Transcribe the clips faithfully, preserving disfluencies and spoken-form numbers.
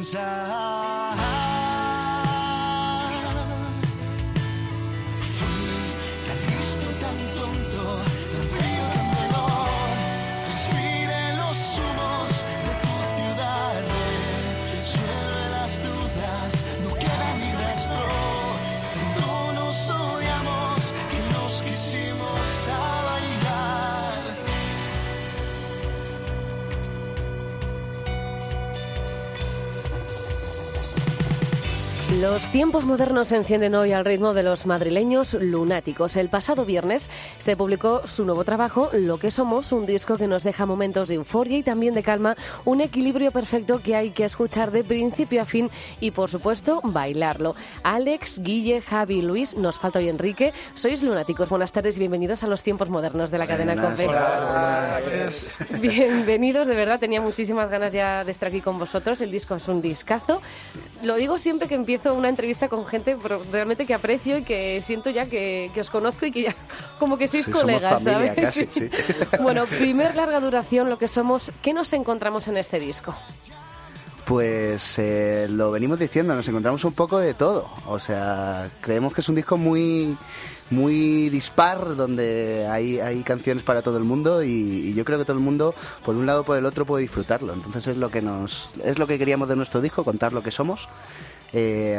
pensar. Fui tan listo, tan tonto, tan frío, tan menor. Respire los humos de tu ciudad, resuelve las dudas, no queda ni rastro. Cuando nos odiamos, que nos quisimos a bailar. Los tiempos modernos se encienden hoy al ritmo de los madrileños lunáticos. El pasado viernes se publicó su nuevo trabajo, Lo que somos, un disco que nos deja momentos de euforia y también de calma, un equilibrio perfecto que hay que escuchar de principio a fin y, por supuesto, bailarlo. Alex, Guille, Javi, Luis, nos falta hoy Enrique. Sois lunáticos. Buenas tardes y bienvenidos a los tiempos modernos de la cadena COPE. Hola, Bienvenidos, de verdad, tenía muchísimas ganas ya de estar aquí con vosotros. El disco es un discazo. Lo digo siempre que empiezo una entrevista con gente pero realmente que aprecio y que siento ya que, que os conozco y que ya como que sois sí, colegas, somos familia, ¿sabes? casi, sí. Bueno, primer larga duración, Lo que somos. ¿Qué nos encontramos en este disco? Pues eh, lo venimos diciendo, nos encontramos un poco de todo. O sea, creemos que es un disco muy muy dispar, donde hay, hay canciones para todo el mundo y, y yo creo que todo el mundo, por un lado o por el otro, puede disfrutarlo. Entonces es lo que nos es lo que queríamos de nuestro disco, contar lo que somos. Eh,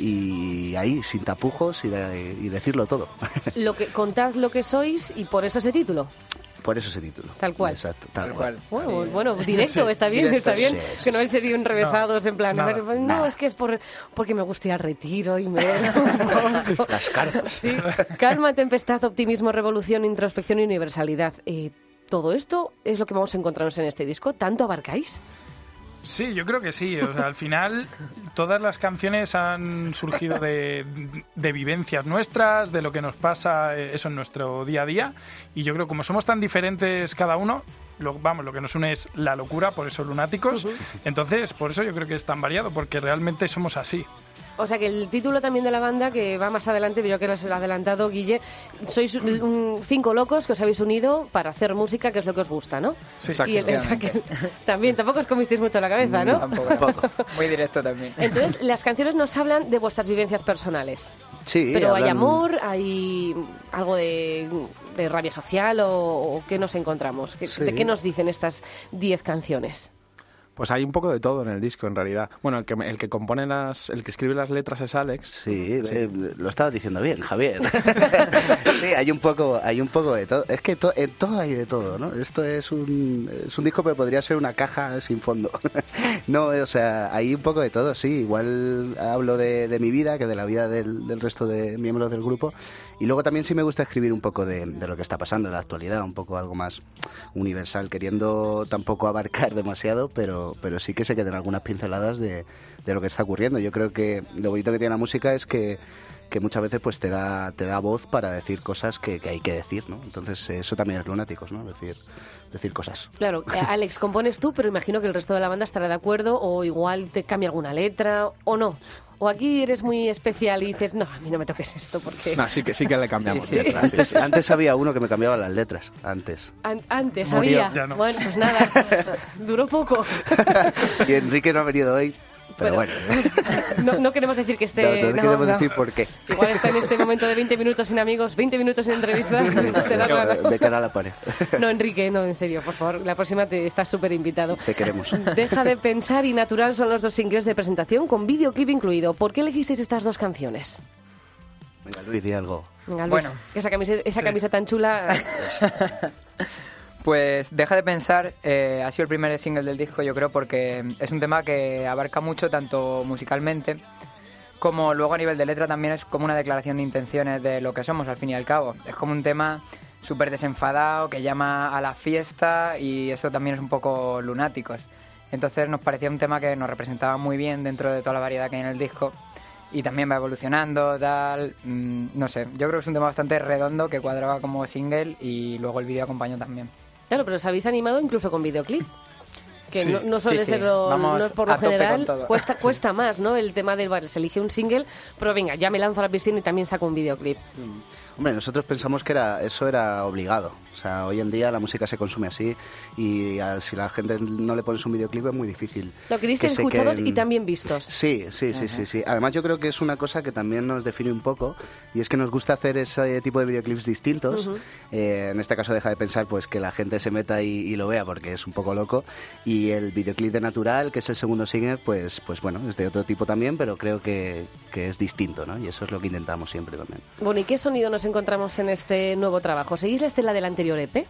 y ahí, sin tapujos y, de, y decirlo todo. Lo que, contad lo que sois y por eso ese título. Por eso ese título. Tal cual. Exacto, tal, Tal cual. cual. Bueno, Sí. bueno, directo, Sí, está bien, directo. está bien. Sí, sí, que no sí. se dio enrevesados en plan, nada, a ver, no, nada. es que es por, porque me gusta ir al retiro y me... Las carpas. Sí. Calma, tempestad, optimismo, revolución, introspección y universalidad. Eh, ¿Todo esto es lo que vamos a encontrarnos en este disco? ¿Tanto abarcáis? Sí, yo creo que sí. O sea, al final todas las canciones han surgido de, de vivencias nuestras, de lo que nos pasa eh, eso en nuestro día a día. Y yo creo que como somos tan diferentes cada uno, lo, vamos, lo que nos une es la locura, por eso lunáticos. Uh-huh. Entonces, por eso yo creo que es tan variado, porque realmente somos así. O sea que el título también de la banda, que va más adelante, pero yo que lo has adelantado, Guille, sois un, cinco locos que os habéis unido para hacer música, que es lo que os gusta, ¿no? Sí, y el, o sea que, también, tampoco os comisteis mucho la cabeza, ¿no? Tampoco, tampoco. Muy directo también. Entonces, las canciones nos hablan de vuestras vivencias personales. Sí, pero hablan... hay amor, hay algo de, de rabia social o, o ¿qué nos encontramos? ¿Qué, sí. ¿De qué nos dicen estas diez canciones? Pues hay un poco de todo en el disco, en realidad. Bueno, el que, el que compone las, el que escribe las letras es Alex. Sí, sí. Eh, lo estabas diciendo bien, Javier. Sí, hay un poco, hay un poco de todo. Es que to, en todo hay de todo, ¿no? Esto es un, es un disco que podría ser una caja sin fondo. No, o sea, hay un poco de todo, sí. Igual hablo de, de mi vida que de la vida del, del resto de miembros del grupo. Y luego también sí me gusta escribir un poco de, de lo que está pasando en la actualidad, un poco algo más universal, queriendo tampoco abarcar demasiado, pero pero sí que se queden algunas pinceladas de, de lo que está ocurriendo. Yo creo que lo bonito que tiene la música es que, que muchas veces pues te da te da voz para decir cosas que, que hay que decir, ¿no? Entonces eso también es lunáticos, ¿no? Decir decir cosas. Claro, Alex, compones tú, pero imagino que el resto de la banda estará de acuerdo o igual te cambia alguna letra o no. O aquí eres muy especial y dices, no, a mí no me toques esto porque... No, sí que, sí que le cambiamos sí, sí. letras. Antes, Sí, sí. antes había uno que me cambiaba las letras, antes. An- antes Murió, había. ya no. Bueno, pues nada, duró poco. Y Enrique no ha venido hoy, pero, pero bueno. No, no queremos decir que esté... No, no, no queremos no. decir por qué. Igual está en este momento de veinte minutos sin amigos, veinte minutos en entrevista. Te las van a- De cara a la pared. No, Enrique, no, en serio, por favor, la próxima te estás súper invitado. Te queremos. Deja de pensar y Natural son los dos singles de presentación con videoclip incluido. ¿Por qué elegisteis estas dos canciones? Venga, Luis, di algo. Venga, Luis, Bueno. que esa camisa, esa Sí. camisa tan chula... Pues Deja de pensar eh, ha sido el primer single del disco, yo creo, porque es un tema que abarca mucho tanto musicalmente como luego a nivel de letra también es como una declaración de intenciones de lo que somos al fin y al cabo. Es como un tema súper desenfadado que llama a la fiesta y eso también es un poco lunáticos. Entonces nos parecía un tema que nos representaba muy bien dentro de toda la variedad que hay en el disco y también va evolucionando, tal, mmm, no sé, yo creo que es un tema bastante redondo que cuadraba como single y luego el vídeo acompañó también. Claro, pero os habéis animado incluso con videoclip. que Sí. no, no suele Sí, sí. ser lo, Vamos no es por a lo tope general, con todo. cuesta, cuesta más, ¿no? El tema del bar, se elige un single, pero venga, ya me lanzo a la piscina y también saco un videoclip. Hombre, nosotros pensamos que era eso era obligado. O sea, hoy en día la música se consume así y a, si la gente no le pones un videoclip es muy difícil. Lo queréis ser que se escuchados queden- y también vistos. Sí, sí, sí, sí, sí. Además yo creo que es una cosa que también nos define un poco y es que nos gusta hacer ese tipo de videoclips distintos. Ujú. Eh, en este caso deja de pensar pues que la gente se meta y, y lo vea porque es un poco loco. Y el videoclip de Natural, que es el segundo single, pues, pues bueno, es de otro tipo también, pero creo que, que es distinto, ¿no? Y eso es lo que intentamos siempre también. Bueno, ¿y qué sonido nos encontramos en este nuevo trabajo? ¿Seguís la estela del anterior E P?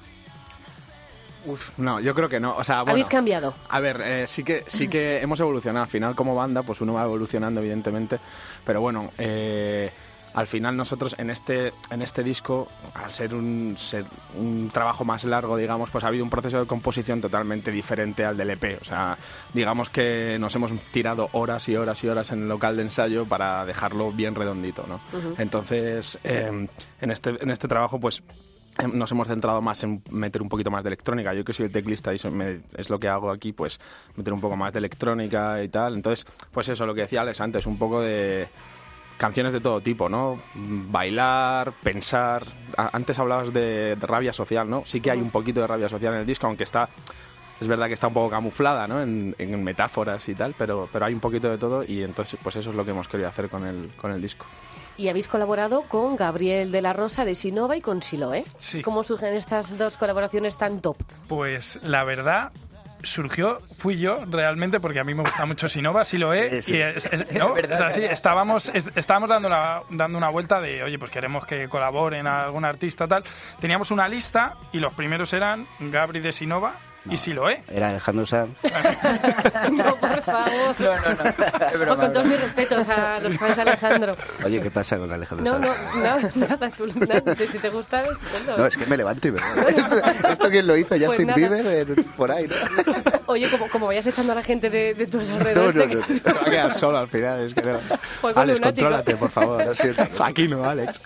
Uf, no, yo creo que no. O sea, bueno, ¿Habéis cambiado? A ver, eh, sí que sí que hemos evolucionado. Al final, como banda, pues uno va evolucionando, evidentemente. Pero bueno, eh, al final nosotros en este en este disco, al ser un, ser un trabajo más largo, digamos, pues ha habido un proceso de composición totalmente diferente al del E P. O sea, digamos que nos hemos tirado horas y horas y horas en el local de ensayo para dejarlo bien redondito, ¿no? Ujú. Entonces, eh, en este en este trabajo, pues nos hemos centrado más en meter un poquito más de electrónica. Yo que soy el teclista y eso me- es lo que hago aquí, pues meter un poco más de electrónica y tal. Entonces, pues eso, lo que decía Alex antes, un poco de canciones de todo tipo, ¿no? Bailar, pensar. A- Antes hablabas de, de rabia social, ¿no? Sí que hay un poquito de rabia social en el disco, aunque está... Es verdad que está un poco camuflada, ¿no? En, en metáforas y tal, pero, pero hay un poquito de todo y entonces pues eso es lo que hemos querido hacer con el, con el disco. Y habéis colaborado con Gabriel de la Rosa de Sinova y con Siloé. Sí. ¿Cómo surgen estas dos colaboraciones tan top? Pues la verdad surgió, fui yo realmente, porque a mí me gusta mucho Sinova, sí lo es, Sí, sí. y es, es- ¿no? Es verdad, Es así, es verdad. estábamos, es- estábamos dando, una, dando una vuelta de, oye, pues queremos que colaboren a algún artista tal. Teníamos una lista y los primeros eran Gabri de Sinova y sí lo es. Era Alejandro Sanz. No, por favor. No, no, no. Es O broma, con todos es mis respetos a los fans de Alejandro. Oye, ¿qué pasa con Alejandro No, Sanz? no, no, nada, tú, nada, si te gusta, estupendo. No, es que me levanto y me voy. ¿Esto, esto quién lo hizo? Pues Justin nada. Bieber, eh, por ahí, ¿no? Oye, como, como vayas echando a la gente de, de tus No, alrededores, no, te- no. Se va a quedar solo al final, es que no. Juego Alex, lunático. contrólate, por favor. Lo siento. Aquí no, Alex.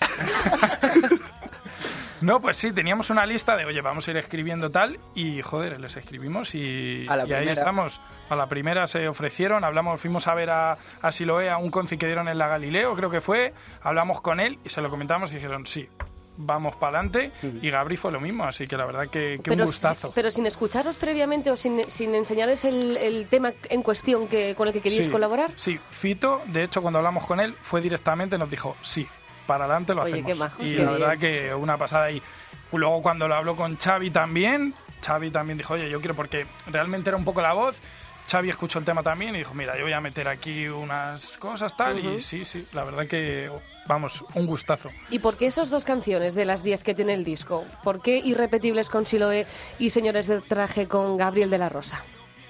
No, pues sí, teníamos una lista de, oye, vamos a ir escribiendo tal, y joder, les escribimos y, A la y ahí primera. estamos. A la primera se ofrecieron, hablamos, fuimos a ver a, a Siloé a un concierto que dieron en la Galileo, creo que fue, hablamos con él y se lo comentamos y dijeron, sí, vamos para adelante, y Gabri fue lo mismo, así que la verdad que, que un pero, gustazo. si- pero sin escucharos previamente o sin, sin enseñaros el, el tema en cuestión que, con el que queríais Sí, colaborar. Sí, Fito, de hecho, cuando hablamos con él, fue directamente, nos dijo, sí, para adelante lo Oye, hacemos. qué majos, y qué la bien. verdad que una pasada. Y luego cuando lo habló con Xavi también, Xavi también dijo, oye, yo quiero, porque realmente era un poco la voz, Xavi escuchó el tema también y dijo, mira, yo voy a meter aquí unas cosas tal, Ujú. y sí, sí, la verdad que, vamos, un gustazo. ¿Y por qué esas dos canciones de las diez que tiene el disco? ¿Por qué Irrepetibles con Siloé y Señores de Traje con Gabriel de la Rosa?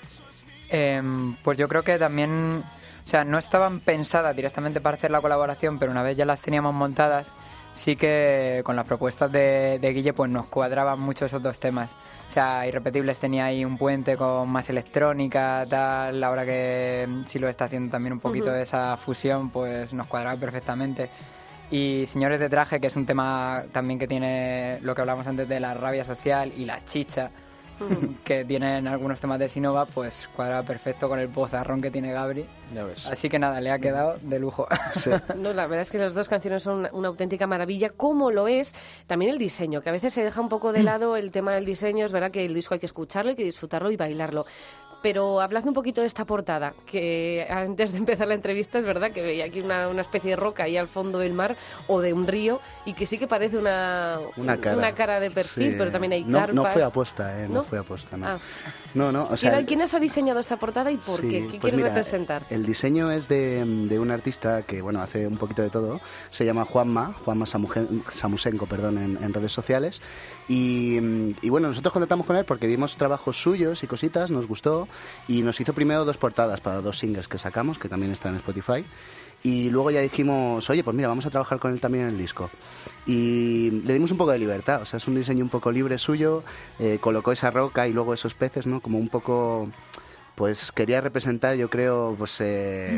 Em, pues yo creo que también, o sea, no estaban pensadas directamente para hacer la colaboración, pero una vez ya las teníamos montadas, sí que con las propuestas de, de Guille pues nos cuadraban mucho esos dos temas. O sea, Irrepetibles tenía ahí un puente con más electrónica, tal, ahora que sí lo está haciendo también un poquito Ujú. de esa fusión, pues nos cuadraba perfectamente. Y Señores de Traje, que es un tema también que tiene lo que hablamos antes de la rabia social y la chicha, que tienen algunos temas de Sinova, pues cuadra perfecto con el bozarrón que tiene Gabri. Ya ves. Así que nada, le ha quedado de lujo. Sí. No, la verdad es que las dos canciones son una, una auténtica maravilla, como lo es también el diseño, que a veces se deja un poco de lado el tema del diseño. Es verdad que el disco hay que escucharlo, hay que disfrutarlo y bailarlo. Pero habladme un poquito de esta portada, que antes de empezar la entrevista es verdad que veía aquí una, una especie de roca ahí al fondo del mar o de un río, y que sí que parece una, Una cara. de perfil, Sí. pero también hay no, carpas. No fue aposta, ¿eh? No, ¿No? fue aposta, no. Ah. No, no, o sea... ¿Quién, quién os ha diseñado esta portada y por Sí, qué? ¿Qué pues quiere mira, representar? El diseño es de, de un artista que, bueno, hace un poquito de todo. Se llama Juanma, Juanma Samugen- Samusenko, perdón, en, en redes sociales. Y, y bueno, nosotros contactamos con él porque vimos trabajos suyos y cositas, nos gustó, y nos hizo primero dos portadas para dos singles que sacamos, que también están en Spotify. Y luego ya dijimos, oye, pues mira, vamos a trabajar con él también en el disco. Y le dimos un poco de libertad, o sea, es un diseño un poco libre suyo, eh, colocó esa roca y luego esos peces, ¿no? Como un poco... Pues quería representar, yo creo, pues eh,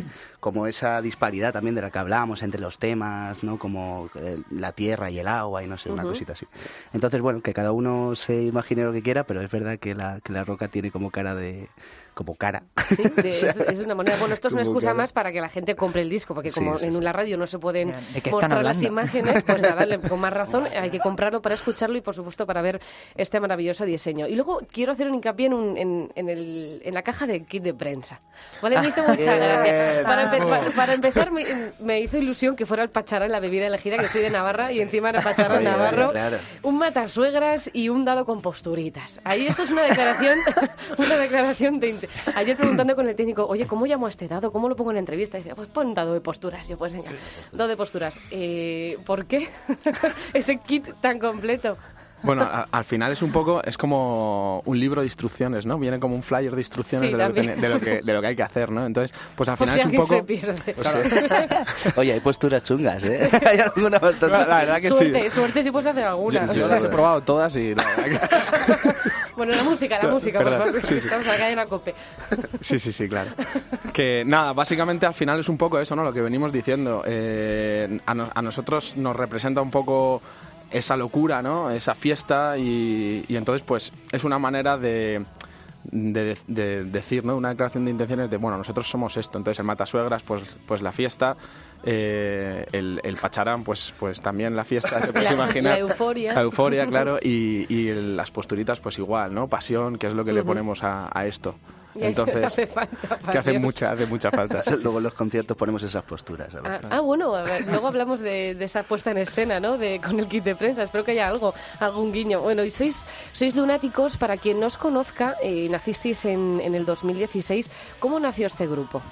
como esa disparidad también de la que hablábamos entre los temas, ¿no? Como eh, la tierra y el agua y no sé, una uh-huh. cosita así. Entonces, bueno, que cada uno se imagine lo que quiera, pero es verdad que la, que la roca tiene como cara de... como cara. Sí, de, o sea, es, es una manera. Bueno, esto es una excusa cara. más para que la gente compre el disco, porque como sí, sí, en sí. la radio no se pueden mostrar las imágenes, pues nada, con más razón hay que comprarlo para escucharlo y por supuesto para ver este maravilloso diseño. Y luego quiero hacer un hincapié en, un, en, en, el, en la caja de kit de prensa. ¿Vale? Me hizo mucha gracia. Para, empe para, para empezar, me, me hizo ilusión que fuera el pacharán la bebida elegida, que soy de Navarra, y encima era pacharán navarro, claro. un matasuegras y un dado con posturitas. Ahí eso es una declaración, una declaración de ayer preguntando con el técnico, oye, ¿cómo llamo a este dado? ¿Cómo lo pongo en la entrevista? Y dice, pues pon dado de posturas. Yo, pues venga, sí, dado de posturas. Eh, ¿Por qué ese kit tan completo? Bueno, a, al final es un poco, es como un libro de instrucciones, ¿no? Viene como un flyer de instrucciones sí, de, lo que, de, lo que, de lo que hay que hacer, ¿no? Entonces, pues al final o sea, es un que poco... se pierde. Claro. Oye, hay posturas chungas, ¿eh? Hay alguna bastante... La, la verdad que suerte, sí. Suerte si puedes hacer alguna. Sí, sí, yo las he probado todas y... La verdad que... Bueno, la música, la música, Perdón, por favor, sí, sí. estamos acá en la COPE. Sí, sí, sí, claro. Que nada, básicamente al final es un poco eso, ¿no? Lo que venimos diciendo. Eh, a, no, a nosotros nos representa un poco... esa locura, ¿no? Esa fiesta y, y entonces pues es una manera de, de, de decir, ¿no? Una declaración de intenciones de, bueno, nosotros somos esto. Entonces el matasuegras, pues, pues la fiesta, eh, el, el pacharán, pues, pues también la fiesta, te puedes la, imaginar. La euforia. La euforia, claro, y, y el, las posturitas, pues igual, ¿no? Pasión, que es lo que uh-huh. le ponemos a, a esto. Entonces, hace falta, que hace mucha, hace mucha falta. Sí. Luego en los conciertos ponemos esas posturas. Ah, ah, bueno, a ver, luego hablamos de, de esa puesta en escena, ¿no? De, con el kit de prensa. Espero que haya algo, algún guiño. Bueno, y sois, sois lunáticos. Para quien no os conozca, eh, nacisteis en, en el dos mil dieciséis. ¿Cómo nació este grupo?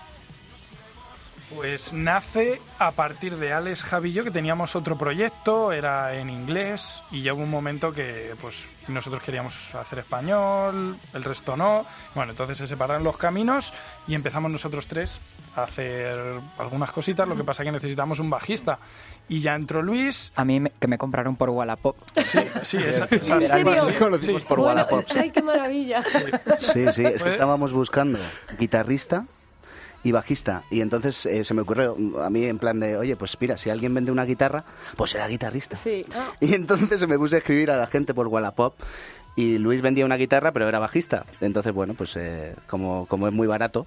Pues nace a partir de Alex, Javi y yo, que teníamos otro proyecto, era en inglés, y llegó un momento que pues nosotros queríamos hacer español, el resto no. Bueno, entonces se separaron los caminos y empezamos nosotros tres a hacer algunas cositas, lo que pasa que necesitamos un bajista. Y ya entró Luis. A mí me, que me compraron por Wallapop. Sí, sí, esa, esa, ¿En serio? sí, conocimos sí. por Bueno, Wallapop. ¡ay, qué maravilla! Sí, sí, es que estábamos buscando guitarrista y bajista, y entonces eh, se me ocurrió a mí en plan de, oye, pues mira, si alguien vende una guitarra, pues será guitarrista. Sí. Ah. Y entonces me puse a escribir a la gente por Wallapop, y Luis vendía una guitarra, pero era bajista. Entonces, bueno, pues eh, como, como es muy barato,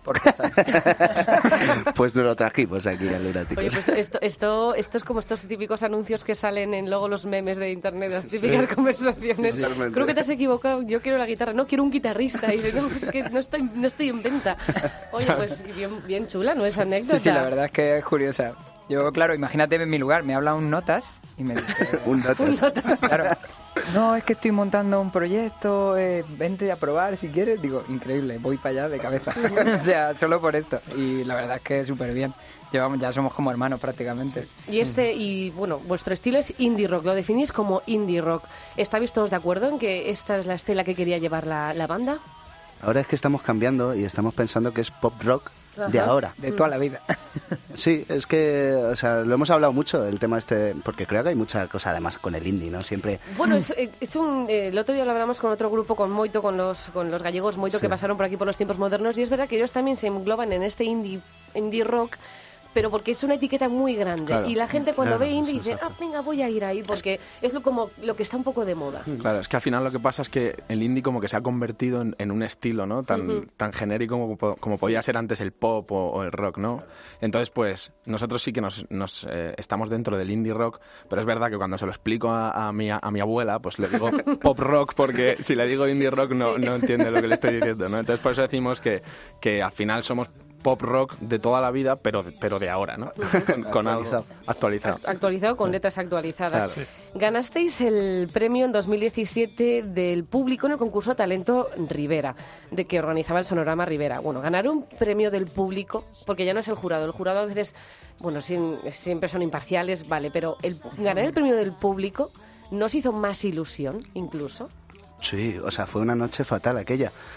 pues nos lo trajimos aquí al Lunáticos. Oye, pues esto, esto, esto es como estos típicos anuncios que salen en luego los memes de internet, las típicas sí. conversaciones. Sí, creo que te has equivocado, yo quiero la guitarra, no, quiero un guitarrista. Y dices, no, es que no estoy, no estoy en venta. Oye, pues bien, bien chula, ¿no? Esa anécdota. Sí, sí, la verdad es que es curiosa. Yo, claro, imagínate en mi lugar, me habla un notas y me dice... un notas. Un notas. Claro. No, es que estoy montando un proyecto, eh, vente a probar si quieres. Digo, increíble, voy para allá de cabeza. O sea, solo por esto. Y la verdad es que súper bien. Llevamos, ya somos como hermanos prácticamente. Y este, y bueno, vuestro estilo es indie rock, lo definís como indie rock. ¿Estáis todos de acuerdo en que esta es la estela que quería llevar la, la banda? Ahora es que estamos cambiando y estamos pensando que es pop rock. Ajá. De ahora. De toda la vida. Sí, es que, o sea, lo hemos hablado mucho, el tema este, porque creo que hay mucha cosa además con el indie, ¿no? Siempre... Bueno, es, es un... Eh, el otro día lo hablamos con otro grupo, con Moito, con los, con los gallegos Moito, sí. que pasaron por aquí por los tiempos modernos, y es verdad que ellos también se engloban en este indie, indie rock, pero porque es una etiqueta muy grande. Claro, y la gente cuando claro, ve indie dice, ah, venga, voy a ir ahí, porque es lo, como lo que está un poco de moda. Claro, es que al final lo que pasa es que el indie como que se ha convertido en, en un estilo, ¿no? Tan, uh-huh. tan genérico como, como podía sí. ser antes el pop o, o el rock, ¿no? Entonces, pues, nosotros sí que nos, nos eh, estamos dentro del indie rock, pero es verdad que cuando se lo explico a, a, mi, a mi abuela, pues le digo pop rock, porque si le digo indie rock no, no entiende lo que le estoy diciendo, ¿no? Entonces, por eso decimos que, que al final somos pop rock de toda la vida, pero, pero de ahora, ¿no? con, con actualizado. algo actualizado. Actualizado con letras actualizadas. Claro. Ganasteis el premio en dos mil diecisiete del público en el concurso Talento Rivera, de que organizaba el Sonorama Rivera. Bueno, ganar un premio del público, porque ya no es el jurado, el jurado a veces, bueno, siempre son imparciales, vale, pero el, ganar el premio del público, ¿no os hizo más ilusión, incluso? Sí, o sea, fue una noche fatal aquella.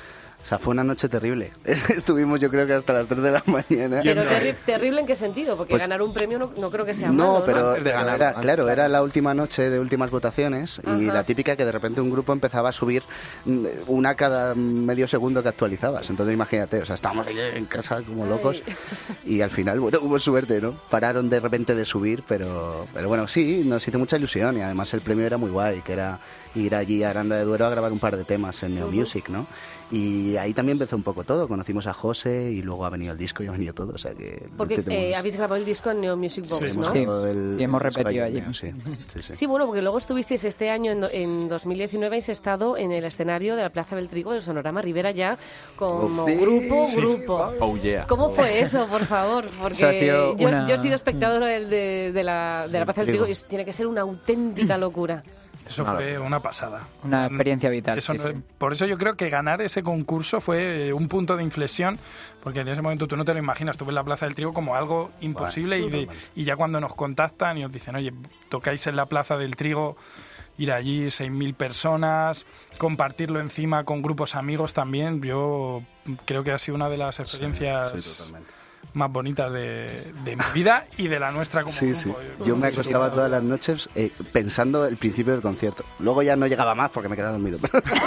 O sea, fue una noche terrible. Estuvimos yo creo que hasta las tres de la mañana. Pero terri terrible ¿en qué sentido? Porque pues, ganar un premio no, no creo que sea no, malo, pero, ¿no? pero de ganar, era, claro, era la última noche de últimas votaciones. Ajá. Y la típica que de repente un grupo empezaba a subir una cada medio segundo que actualizabas. Entonces imagínate, o sea, estábamos ahí en casa como locos. Ay. Y al final, bueno, hubo suerte, ¿no? Pararon de repente de subir, pero, pero bueno, sí, nos hizo mucha ilusión. Y además el premio era muy guay, que era ir allí a Aranda de Duero a grabar un par de temas en Neo uh-huh. Music, ¿no? Y ahí también empezó un poco todo. Conocimos a José y luego ha venido el disco y ha venido todo. O sea que porque tenemos... eh, habéis grabado el disco en Neo Music Box, sí, ¿no? Sí, el... y hemos repetido allí. Sí, sí, sí. Sí, bueno, porque luego estuvisteis este año, en, en dos mil diecinueve, habéis estado en el escenario de la Plaza del Trigo del Sonorama Rivera ya como sí, grupo, sí. grupo. Oh, yeah. ¿Cómo fue eso, por favor? Porque yo, una... yo he sido espectadora de, de, de, la, de la Plaza del Trigo y tiene que ser una auténtica locura. Eso fue una pasada. Una experiencia vital. Eso, sí, sí. Por eso yo creo que ganar ese concurso fue un punto de inflexión, porque en ese momento tú no te lo imaginas, tú ves la Plaza del Trigo como algo imposible vale, y, de, y ya cuando nos contactan y os dicen, oye, tocáis en la Plaza del Trigo, ir allí, seis mil personas, compartirlo encima con grupos amigos también, yo creo que ha sido una de las experiencias... Sí, sí, totalmente. Más bonitas de, de mi vida y de la nuestra como sí, grupo. Sí. Yo me acostaba todas las noches eh, pensando el principio del concierto. Luego ya no llegaba más porque me quedaba dormido.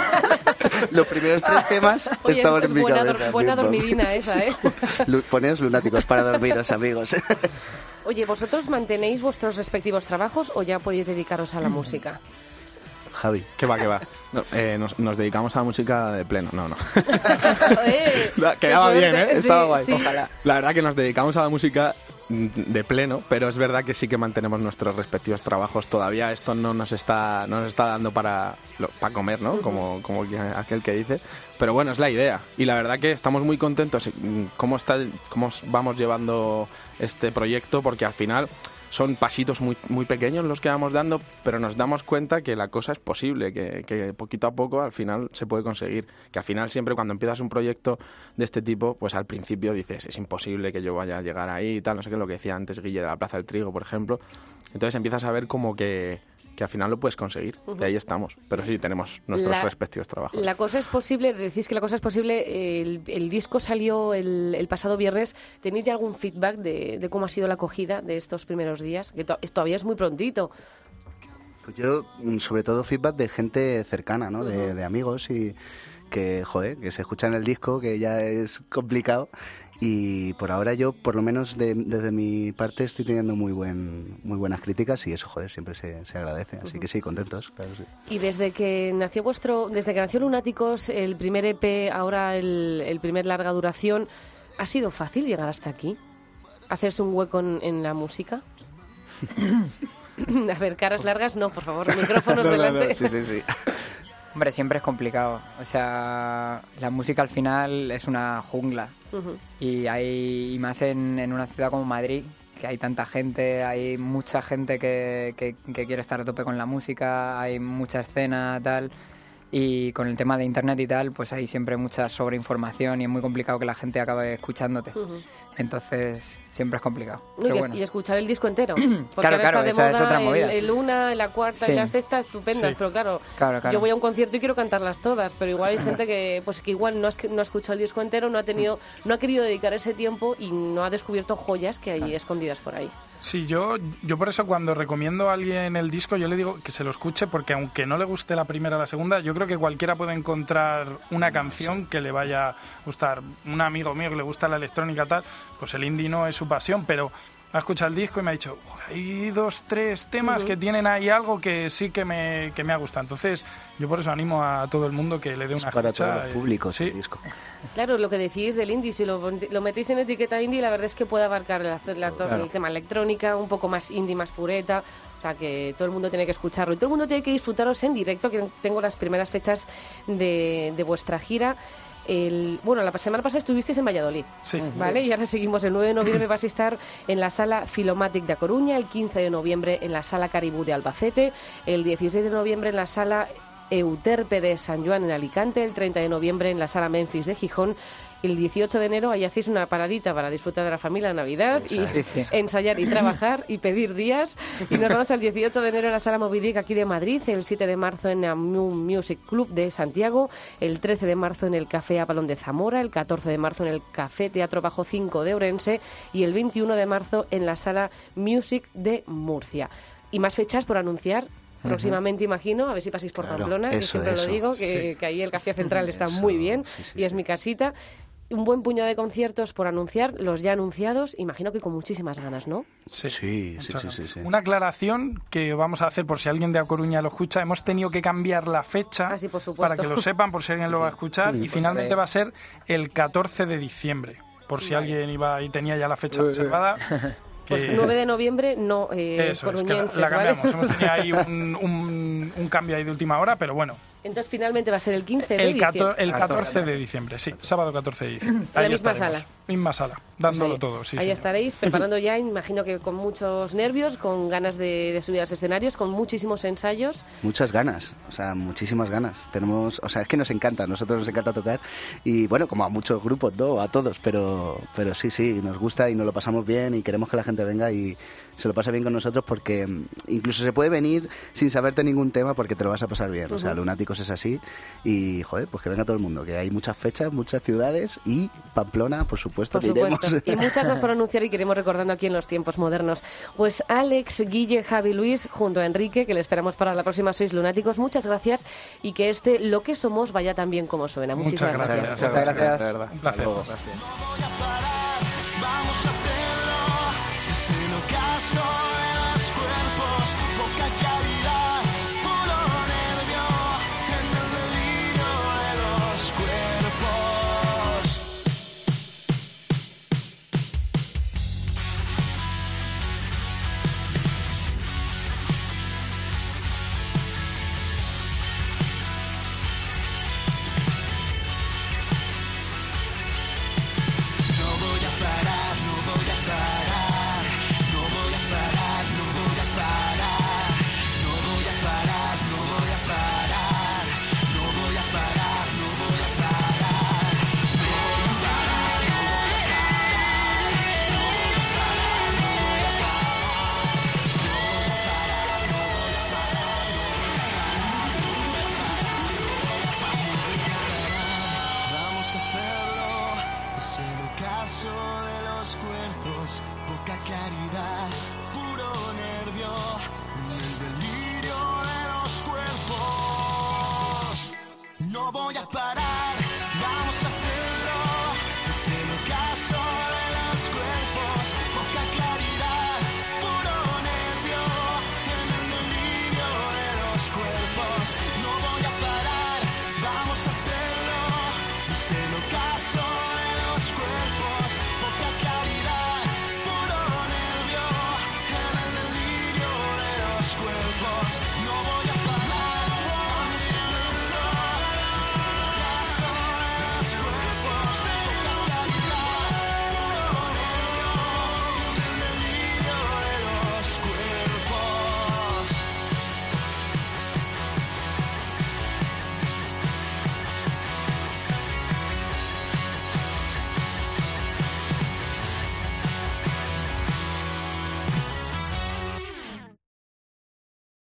Los primeros tres temas Oye, estaban en mi buena cabeza. Dor buena dormidina esa, ¿eh? Poneos lunáticos para dormiros, amigos. Oye, ¿vosotros mantenéis vuestros respectivos trabajos o ya podéis dedicaros a la música? Javi. ¿Qué va, qué va? No, eh, nos, nos dedicamos a la música de pleno. No, no. Oye, quedaba bien, ¿eh? Estaba sí, guay. Sí. Ojalá. La verdad que nos dedicamos a la música de pleno, pero es verdad que sí que mantenemos nuestros respectivos trabajos. Todavía esto no nos está, no nos está dando para, para comer, ¿no? Uh-huh. Como, como aquel que dice. Pero bueno, es la idea. Y la verdad que estamos muy contentos cómo, está, cómo vamos llevando este proyecto, porque al final... Son pasitos muy, muy pequeños los que vamos dando, pero nos damos cuenta que la cosa es posible, que, que poquito a poco al final se puede conseguir. Que al final siempre cuando empiezas un proyecto de este tipo, pues al principio dices, es imposible que yo vaya a llegar ahí y tal, no sé qué, lo que decía antes Guille de la Plaza del Trigo, por ejemplo. Entonces empiezas a ver como que... que al final lo puedes conseguir, uh-huh. y ahí estamos. Pero sí, tenemos nuestros la, respectivos trabajos. La cosa es posible, decís que la cosa es posible, el, el disco salió el, el pasado viernes. ¿Tenéis ya algún feedback de, de cómo ha sido la acogida de estos primeros días? Que to todavía es muy prontito. Pues yo, sobre todo feedback de gente cercana, ¿no? Uh-huh. de, de amigos y que, joder, que se escuchan el disco, que ya es complicado. Y por ahora yo, por lo menos de, desde mi parte, estoy teniendo muy buen muy buenas críticas y eso, joder, siempre se, se agradece. Así uh-huh. que sí, contentos, claro, sí. Y desde que nació vuestro, desde que nació Lunáticos, el primer E P, ahora el, el primer larga duración, ¿ha sido fácil llegar hasta aquí? ¿Hacerse un hueco en, en la música? A ver, caras largas, no, por favor, micrófonos no, delante. No, no, sí, sí, sí. Hombre, siempre es complicado. O sea, la música al final es una jungla. Uh-huh. Y hay, y más en, en una ciudad como Madrid, que hay tanta gente, hay mucha gente que, que, que quiere estar a tope con la música, hay mucha escena, tal. Y con el tema de internet y tal, pues hay siempre mucha sobreinformación y es muy complicado que la gente acabe escuchándote. Uh-huh. Entonces, siempre es complicado. No, y, bueno. y escuchar el disco entero. Porque claro, ahora claro, está de esa moda es otra movida. El, el una, la cuarta sí. y la sexta, estupendas, sí. pero claro, claro, claro, yo voy a un concierto y quiero cantarlas todas, pero igual hay gente que pues que igual no ha, no ha escuchado el disco entero, no ha tenido, no ha querido dedicar ese tiempo y no ha descubierto joyas que hay claro. escondidas por ahí. Sí, yo, yo por eso cuando recomiendo a alguien el disco, yo le digo que se lo escuche, porque aunque no le guste la primera o la segunda, yo creo que cualquiera puede encontrar una canción que le vaya a gustar. Un amigo mío que le gusta la electrónica tal, pues el indie no es su pasión, pero ha escuchado el disco y me ha dicho, hay dos, tres temas uh-huh. que tienen ahí algo que sí que me, que me ha gustado. Entonces, yo por eso animo a todo el mundo que le dé una es para escucha. Para todos los públicos sí. el disco. Claro, lo que decís del indie, si lo, lo metéis en etiqueta indie, la verdad es que puede abarcar la, la, claro. el tema electrónica, un poco más indie, más pureta. O sea, que todo el mundo tiene que escucharlo y todo el mundo tiene que disfrutaros en directo, que tengo las primeras fechas de, de vuestra gira. El, bueno, la semana pasada estuvisteis en Valladolid, sí. ¿vale? Y ahora seguimos. El nueve de noviembre vas a estar en la Sala Filomatic de A Coruña, el quince de noviembre en la Sala Caribú de Albacete, el dieciséis de noviembre en la Sala Euterpe de San Joan en Alicante, el treinta de noviembre en la Sala Memphis de Gijón El dieciocho de enero ahí hacéis una paradita para disfrutar de la familia, la Navidad, y Sí, sí. ensayar y trabajar y pedir días. Y nos vamos al dieciocho de enero en la Sala Moby Dick aquí de Madrid, el siete de marzo en el Music Club de Santiago, el trece de marzo en el Café Apalón de Zamora, el catorce de marzo en el Café Teatro Bajo cinco de Ourense y el veintiuno de marzo en la Sala Music de Murcia. Y más fechas por anunciar. Próximamente, imagino, a ver si pasáis por Claro, Pamplona, que eso, siempre eso, lo digo, que, sí. que ahí el Café Central está Eso, muy bien sí, sí, y es sí. mi casita. Un buen puñado de conciertos por anunciar, los ya anunciados, imagino que con muchísimas ganas, ¿no? Sí, Sí, sí, muchas sí, sí, gracias. sí. Una aclaración que vamos a hacer por si alguien de A Coruña lo escucha. Hemos tenido que cambiar la fecha Ah, sí, por supuesto. para que lo sepan, por si alguien lo va a escuchar. Y finalmente sí. va a ser el catorce de diciembre, por si Vale. alguien iba y tenía ya la fecha Uy, uy. reservada. Pues que- nueve de noviembre, no eh, Eso, es que la, coruñenses, la ¿vale? cambiamos. Hemos tenido ahí un, un- un cambio ahí de última hora, pero bueno. Entonces finalmente va a ser el quince de El, cato- diciembre. el catorce de diciembre, sí, sábado catorce de diciembre. En la Ahí misma estaremos. sala. Misma sala, Pues dándolo ahí, todo, sí. ahí señor. estaréis preparando ya, imagino que con muchos nervios, con ganas de, de subir a los escenarios, con muchísimos ensayos. Muchas ganas, o sea, muchísimas ganas. Tenemos, o sea, es que nos encanta, a nosotros nos encanta tocar y bueno, como a muchos grupos, ¿no? A todos, pero, pero sí, sí, nos gusta y nos lo pasamos bien y queremos que la gente venga y se lo pase bien con nosotros porque mm, incluso se puede venir sin saberte ningún tema porque te lo vas a pasar bien. O sea, Lunáticos es así y, joder, pues que venga todo el mundo, que hay muchas fechas, muchas ciudades y Pamplona, por supuesto, Por que supuesto. iremos. Y muchas más por anunciar y queremos recordando aquí en los tiempos modernos. Pues Alex, Guille, Javi, Luis, junto a Enrique, que le esperamos para la próxima Sois Lunáticos. Muchas gracias y que este Lo que somos vaya tan bien como suena. Muchísimas Muchas gracias. Muchas gracias. De verdad. Un placer. Hasta luego. Vamos a hacerlo, es el ocaso.